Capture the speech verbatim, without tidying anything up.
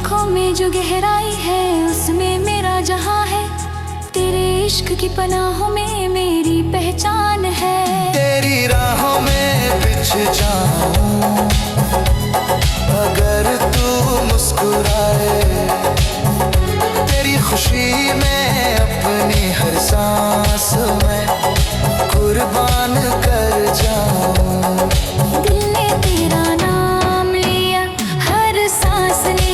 आंखों में जो गहराई है उसमें मेरा जहां है। तेरे इश्क की पनाहों में मेरी पहचान है। तेरी राहों में बिछ जाऊं